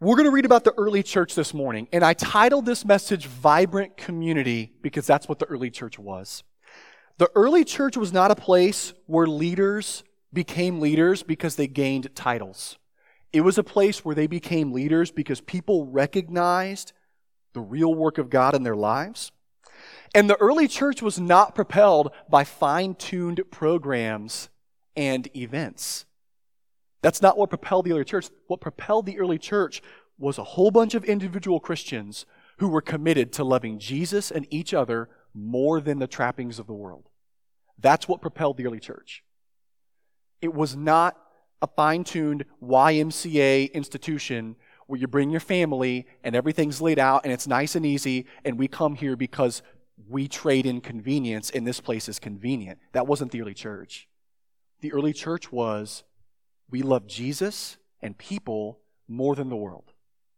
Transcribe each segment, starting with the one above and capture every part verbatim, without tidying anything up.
We're going to read about the early church this morning, and I titled this message Vibrant Community because that's what the early church was. The early church was not a place where leaders became leaders because they gained titles. It was a place where they became leaders because people recognized the real work of God in their lives. And the early church was not propelled by fine-tuned programs and events. That's not what propelled the early church. What propelled the early church was a whole bunch of individual Christians who were committed to loving Jesus and each other more than the trappings of the world. That's what propelled the early church. It was not a fine-tuned Y M C A institution where you bring your family and everything's laid out and it's nice and easy and we come here because we trade in convenience and this place is convenient. That wasn't the early church. The early church was, we love Jesus and people more than the world.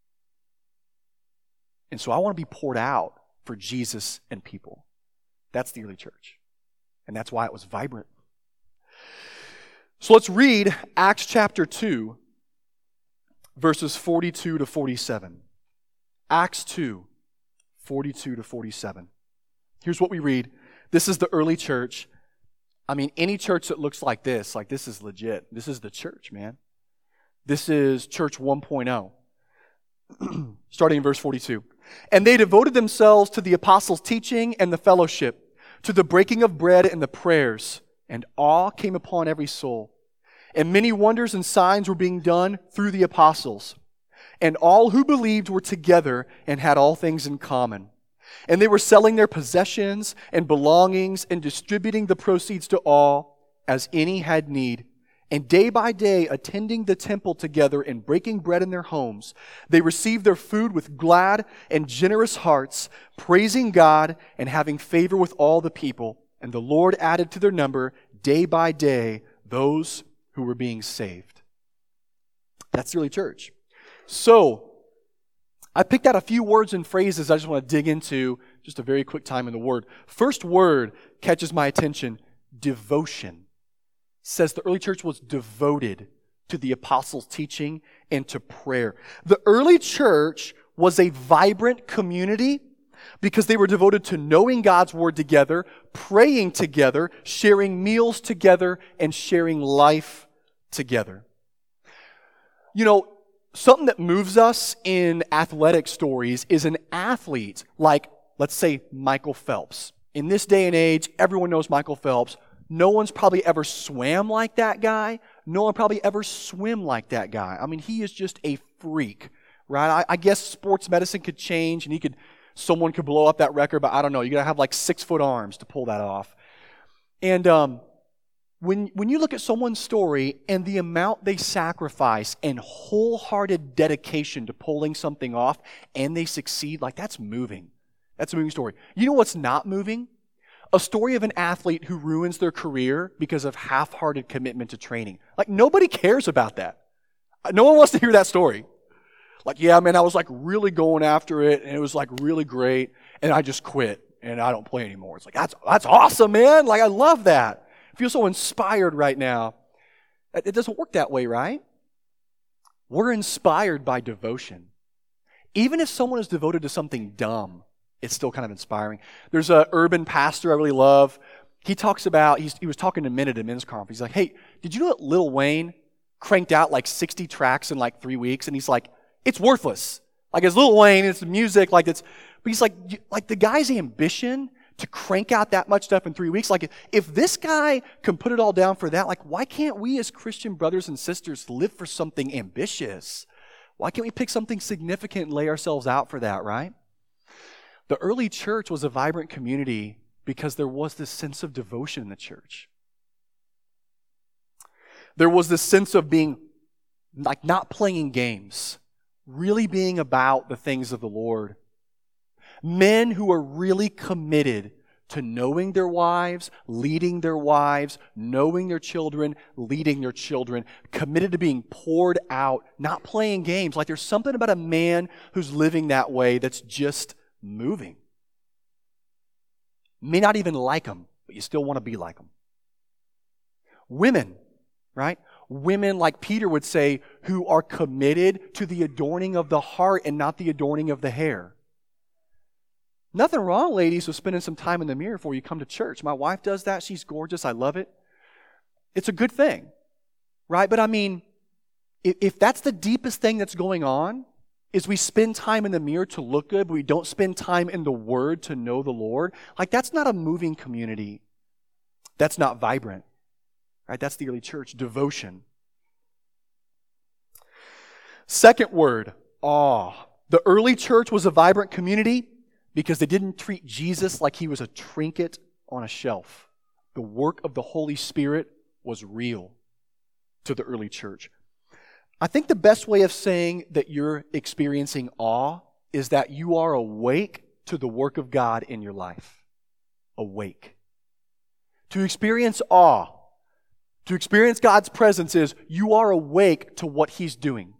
And so I want to be poured out for Jesus and people. That's the early church. And that's why it was vibrant. So let's read Acts chapter two, verses forty-two to forty-seven. Acts two, forty-two to forty-seven. Here's what we read. This is the early church. I mean, any church that looks like this, like this is legit. This is the church, man. This is church one point oh. Starting in verse forty-two. And they devoted themselves to the apostles' teaching and the fellowship, to the breaking of bread and the prayers, and awe came upon every soul. And many wonders and signs were being done through the apostles. And all who believed were together and had all things in common. And they were selling their possessions and belongings and distributing the proceeds to all as any had need. And day by day, attending the temple together and breaking bread in their homes, they received their food with glad and generous hearts, praising God and having favor with all the people. And the Lord added to their number day by day those who were being saved. That's the early church. So, I picked out a few words and phrases I just want to dig into, just a very quick time in the Word. First word catches my attention, devotion. Says the early church was devoted to the apostles' teaching and to prayer. The early church was a vibrant community because they were devoted to knowing God's Word together, praying together, sharing meals together, and sharing life together. You know, something that moves us in athletic stories is an athlete like, let's say, Michael Phelps. In this day and age, everyone knows Michael Phelps. No one's probably ever swam like that guy. No one probably ever swim like that guy. I mean, he is just a freak, right? I, I guess sports medicine could change and he could, someone could blow up that record, but I don't know. You gotta have like six foot arms to pull that off. And um, when when you look at someone's story and the amount they sacrifice and wholehearted dedication to pulling something off and they succeed, like that's moving. That's a moving story. You know what's not moving? A story of an athlete who ruins their career because of half-hearted commitment to training. Like, nobody cares about that. No one wants to hear that story. Like, yeah, man, I was like really going after it, and it was like really great, and I just quit, and I don't play anymore. It's like, that's that's awesome, man. Like, I love that. I feel so inspired right now. It doesn't work that way, right? We're inspired by devotion. Even if someone is devoted to something dumb, it's still kind of inspiring. There's an urban pastor I really love. He talks about, he's, he was talking to men at a men's conference. He's like, hey, did you know that Lil Wayne cranked out like sixty tracks in like three weeks? And he's like, it's worthless. Like, it's Lil Wayne, it's music, like it's, but he's like, like the guy's ambition to crank out that much stuff in three weeks, like if, if this guy can put it all down for that, like why can't we as Christian brothers and sisters live for something ambitious? Why can't we pick something significant and lay ourselves out for that, right? The early church was a vibrant community because there was this sense of devotion in the church. There was this sense of being, like not playing games, really being about the things of the Lord. Men who are really committed to knowing their wives, leading their wives, knowing their children, leading their children, committed to being poured out, not playing games. Like there's something about a man who's living that way that's just moving. May not even like them, but you still want to be like them. Women, right? women, like Peter would say, who are committed to the adorning of the heart and not the adorning of the hair. Nothing wrong, ladies, with spending some time in the mirror before you come to church. My wife does that. She's gorgeous. I love it. It's a good thing, right? But I mean, if, if that's the deepest thing that's going on, is we spend time in the mirror to look good, but we don't spend time in the Word to know the Lord, like that's not a moving community. That's not vibrant, right? That's the early church, devotion. Second word, awe. The early church was a vibrant community because they didn't treat Jesus like he was a trinket on a shelf. The work of the Holy Spirit was real to the early church. I think the best way of saying that you're experiencing awe is that you are awake to the work of God in your life. Awake. To experience awe, to experience God's presence is you are awake to what He's doing.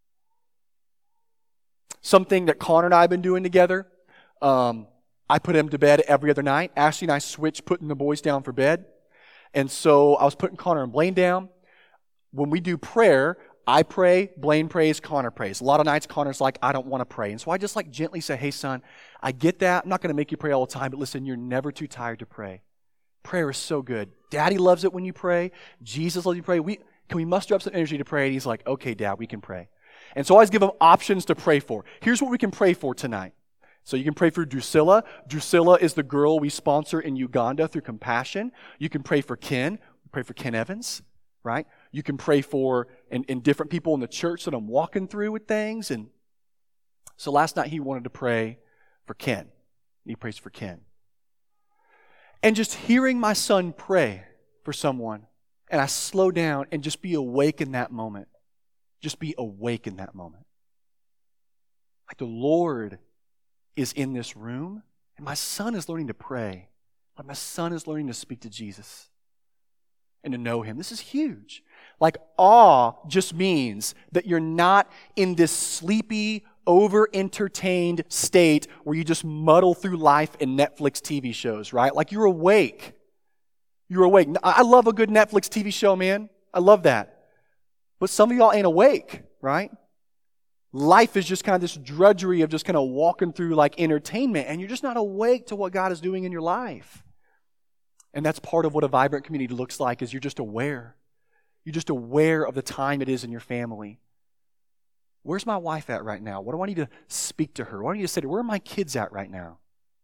Something that Connor and I have been doing together. Um, I put him to bed every other night. Ashley and I switched putting the boys down for bed. And so I was putting Connor and Blaine down. When we do prayer, I pray, Blaine prays, Connor prays. A lot of nights Connor's like, I don't want to pray. And so I just like gently say, hey son, I get that. I'm not going to make you pray all the time, but listen, you're never too tired to pray. Prayer is so good. Daddy loves it when you pray. Jesus loves you to pray. We, can we muster up some energy to pray? And he's like, okay, Dad, we can pray. And so I always give him options to pray for. Here's what we can pray for tonight. So you can pray for Drusilla. Drusilla is the girl we sponsor in Uganda through Compassion. You can pray for Ken. Pray for Ken Evans, right? You can pray for and, and different people in the church that I'm walking through with things. And so last night he wanted to pray for Ken. He prays for Ken. And just hearing my son pray for someone, and I slow down and just be awake in that moment. Just be awake in that moment. Like the Lord is in this room, and my son is learning to pray. Like my son is learning to speak to Jesus and to know Him. This is huge. Like awe just means that you're not in this sleepy, over-entertained state where you just muddle through life in Netflix T V shows, right? Like you're awake. You're awake. I love a good Netflix T V show, man. I love that. But some of y'all ain't awake, right? Life is just kind of this drudgery of just kind of walking through like entertainment, and you're just not awake to what God is doing in your life. And that's part of what a vibrant community looks like, is you're just aware. You're just aware of the time it is in your family. Where's my wife at right now? What do I need to speak to her? What do I need to say to her? Where are my kids at right now?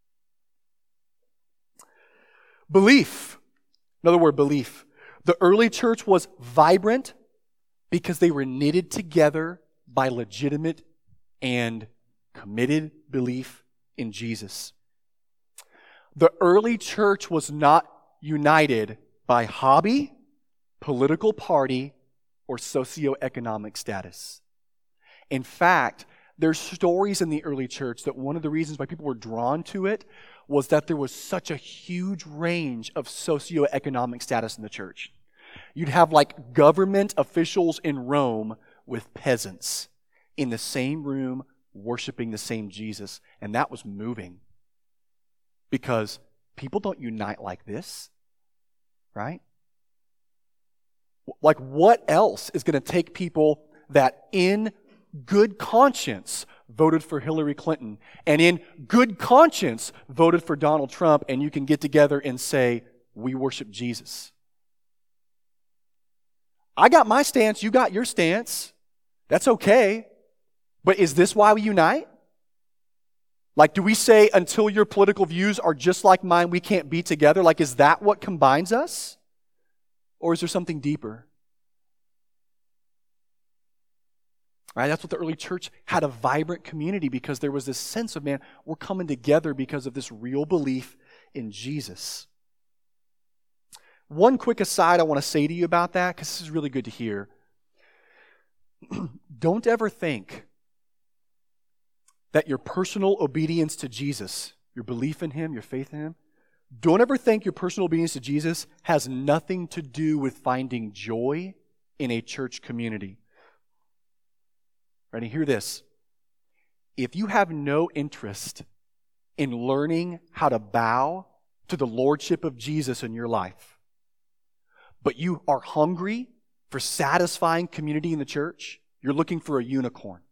Belief. Another word, belief. The early church was vibrant because they were knitted together by legitimate and committed belief in Jesus. The early church was not united by hobby, political party, or socioeconomic status. In fact, there's stories in the early church that one of the reasons why people were drawn to it was that there was such a huge range of socioeconomic status in the church. You'd have like government officials in Rome with peasants in the same room worshiping the same Jesus. And that was moving. Because people don't unite like this, right? Like what else is going to take people that in good conscience voted for Hillary Clinton and in good conscience voted for Donald Trump, and you can get together and say, we worship Jesus? I got my stance, you got your stance. That's okay. But is this why we unite? Like, do we say, until your political views are just like mine, we can't be together? Like, is that what combines us? Or is there something deeper? Right? That's what the early church had, a vibrant community, because there was this sense of, man, we're coming together because of this real belief in Jesus. One quick aside I want to say to you about that, because this is really good to hear. Don't ever think that your personal obedience to Jesus, your belief in Him, your faith in Him, don't ever think your personal obedience to Jesus has nothing to do with finding joy in a church community. Ready? Hear this. If you have no interest in learning how to bow to the lordship of Jesus in your life, but you are hungry for satisfying community in the church, you're looking for a unicorn.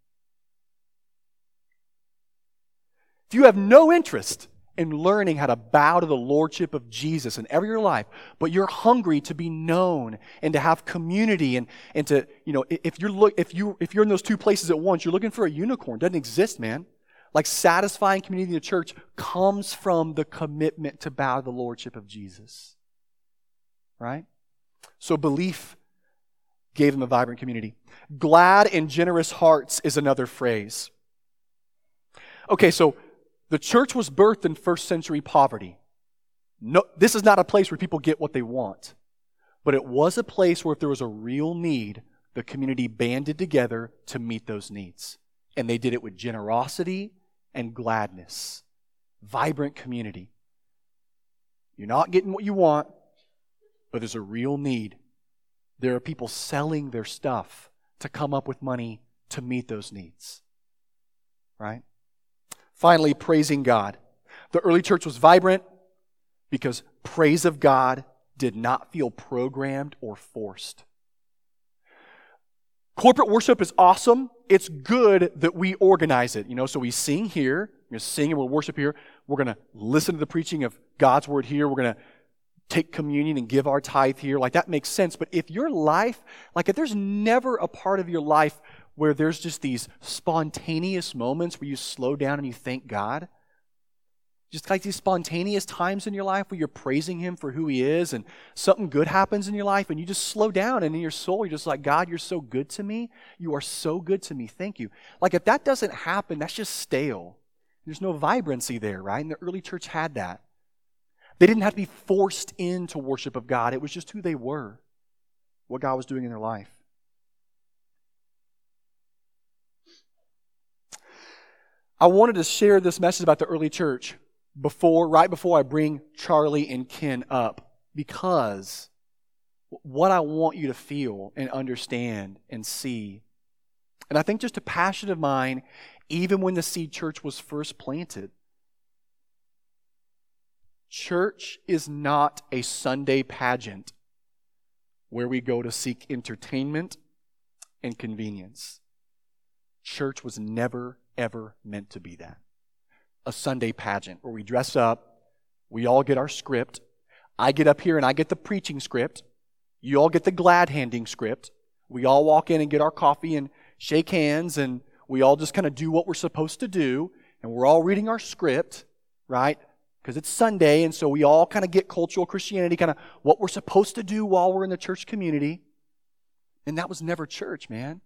If you have no interest in learning how to bow to the lordship of Jesus in every your life, but you're hungry to be known and to have community and, and to, you know, if you're look if you if you're in those two places at once, you're looking for a unicorn. It doesn't exist, man. Like satisfying community in the church comes from the commitment to bow to the lordship of Jesus. Right? So belief gave them a vibrant community. Glad and generous hearts is another phrase. Okay, so the church was birthed in first century poverty. No, this is not a place where people get what they want. But it was a place where if there was a real need, the community banded together to meet those needs. And they did it with generosity and gladness. Vibrant community. You're not getting what you want, but there's a real need. There are people selling their stuff to come up with money to meet those needs. Right? Finally, praising God. The early church was vibrant because praise of God did not feel programmed or forced. Corporate worship is awesome. It's good that we organize it. You know, so we sing here. We're going to sing and we'll worship here. We're going to listen to the preaching of God's word here. We're going to take communion and give our tithe here. Like, that makes sense. But if your life, like if there's never a part of your life where there's just these spontaneous moments where you slow down and you thank God, just like these spontaneous times in your life where you're praising Him for who He is and something good happens in your life and you just slow down and in your soul you're just like, God, you're so good to me. You are so good to me. Thank you. Like, if that doesn't happen, that's just stale. There's no vibrancy there, right? And the early church had that. They didn't have to be forced into worship of God. It was just who they were, what God was doing in their life. I wanted to share this message about the early church before, right before I bring Charlie and Ken up, because what I want you to feel and understand and see, and I think just a passion of mine, even when the Seed Church was first planted, church is not a Sunday pageant where we go to seek entertainment and convenience. Church was never, ever meant to be that. A Sunday pageant where we dress up, we all get our script. I get up here and I get the preaching script. You all get the glad handing script. We all walk in and get our coffee and shake hands, and we all just kind of do what we're supposed to do, and we're all reading our script, right? Because it's Sunday, and so we all kind of get cultural Christianity, kind of what we're supposed to do while we're in the church community. And that was never church, man.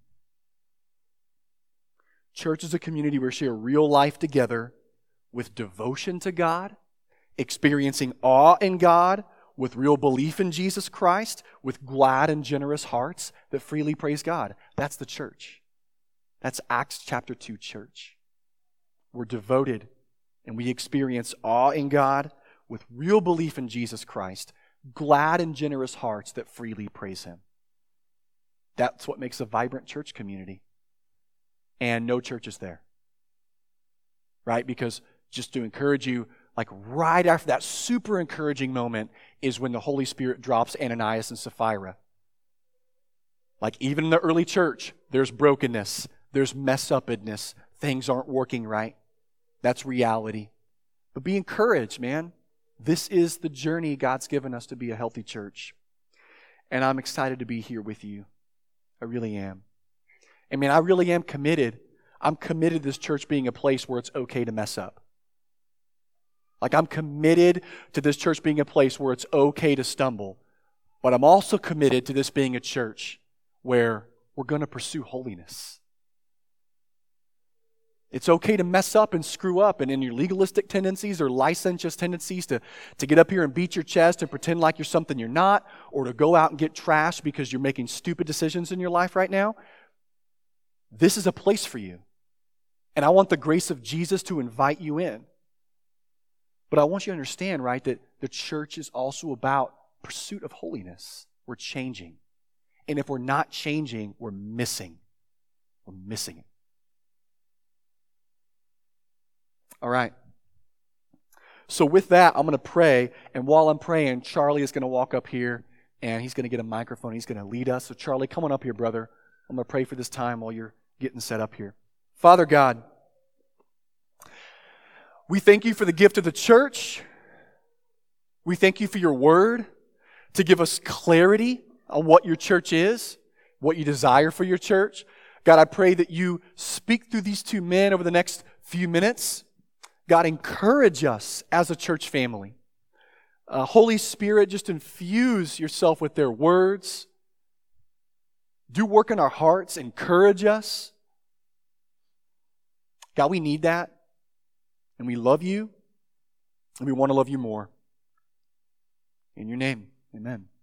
Church is a community where we share real life together with devotion to God, experiencing awe in God, with real belief in Jesus Christ, with glad and generous hearts that freely praise God. That's the church. That's Acts chapter two church. We're devoted and we experience awe in God with real belief in Jesus Christ, glad and generous hearts that freely praise Him. That's what makes a vibrant church community. And no church is there. Right? Because just to encourage you, like right after that super encouraging moment is when the Holy Spirit drops Ananias and Sapphira. Like even in the early church, there's brokenness, there's mess-upedness, things aren't working right. That's reality. But be encouraged, man. This is the journey God's given us to be a healthy church. And I'm excited to be here with you. I really am. I mean, I really am committed. I'm committed to this church being a place where it's okay to mess up. Like, I'm committed to this church being a place where it's okay to stumble. But I'm also committed to this being a church where we're going to pursue holiness. It's okay to mess up and screw up, and in your legalistic tendencies or licentious tendencies to, to get up here and beat your chest and pretend like you're something you're not, or to go out and get trashed because you're making stupid decisions in your life right now. This is a place for you. And I want the grace of Jesus to invite you in. But I want you to understand, right, that the church is also about pursuit of holiness. We're changing. And if we're not changing, we're missing. We're missing it. All right. So with that, I'm going to pray. And while I'm praying, Charlie is going to walk up here and he's going to get a microphone. He's going to lead us. So Charlie, come on up here, brother. I'm going to pray for this time while you're getting set up here. Father God, we thank you for the gift of the church. We thank you for your word to give us clarity on what your church is, what you desire for your church. God, I pray that you speak through these two men over the next few minutes. God, encourage us as a church family. Uh, Holy Spirit, just infuse yourself with their words. Do work in our hearts. Encourage us. God, we need that. And we love you. And we want to love you more. In your name, amen.